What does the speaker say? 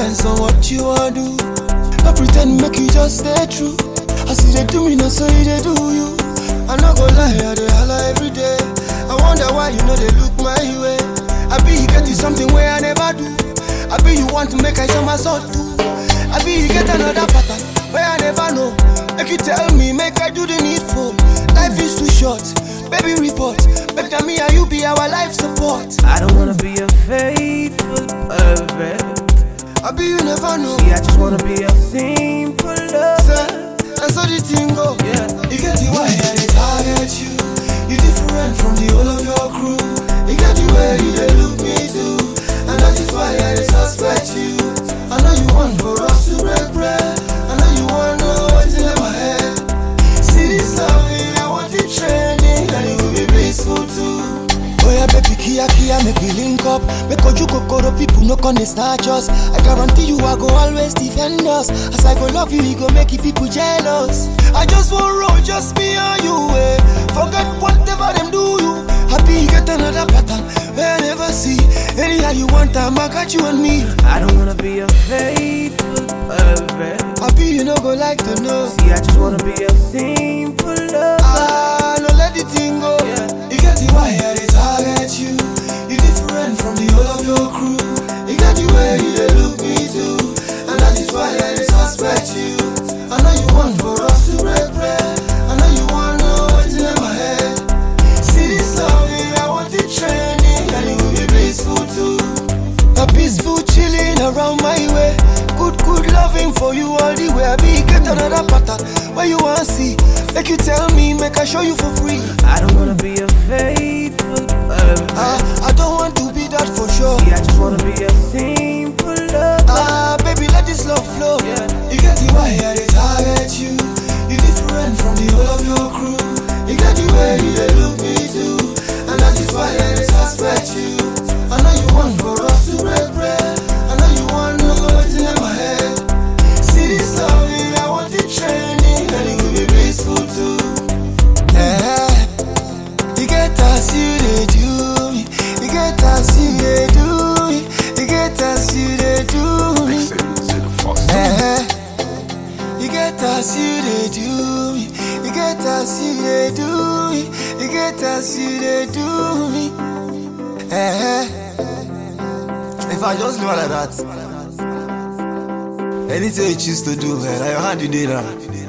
depends on what you want to do. No pretend, make you just stay true. I see they do me, not so they do you. I no go lie, I dey holla every day. I wonder why you know they look my way. I be you get you something where I never do. I be you want to make I somersault too. I be you get another pattern where I never know. Make you tell me, make I do the needful. Life is too short, baby report. Make me and you be our life support. I don't wanna be a faithful lover. I be you never know. See, I just wanna be a simple lover. And so the thing go, yeah. You get the why I dey target you. You different from the whole of your crew. You get the way you dey look me too. And that is why I dey suspect you. I know you want for us to break bread. I know you want to know what's in my head. See this loving, I want it trending. And it will be blissful too. Oh yeah, baby, Kia, make we link up. Make you kokoro people no con snatch us. I guarantee you I go always defend us. As I go love you, it go make you people jealous. I just want roll, just me and you, eh. Forget whatever them do you. Happy you get another pattern where I never see. Anyhow you want time, I got you and me. I don't wanna be a faithful lover. Happy you no go like to know. See, I just wanna be a simple lover. Ah, no let the thing go, yeah. You get the why I dey target you. You different from the whole of your crew. You got the way you dey look me too. And that is why I dey suspect you. I know you want for us to break bread. I know you want to know what's in my head. See this loving, I want it trending. And it will be blissful too. A peaceful chilling around my way. Good loving for you all the way. I be get another pattern where you want to see. Make you tell me, make I show you for free. I don't wanna be a faithful lover. I don't want to be that for sure. See, I just wanna be a simple lover. Baby, let this love flow. Yeah. You get the why I dey target you. You different from the whole of your crew. You get the way you dey look me too. And that is why I dey suspect you. I know you want for us to break bread. I know you want to know what's in my head. See this loving, I want it trending. And it will be blissful too. Yeah. You get us, you they do me. You get us, you they do me. You get us, you they do me. You get us, you they do me. You get us, you they do me. You get us, you they do me. If I just do like that, anything you choose to do, man, your hand you did now.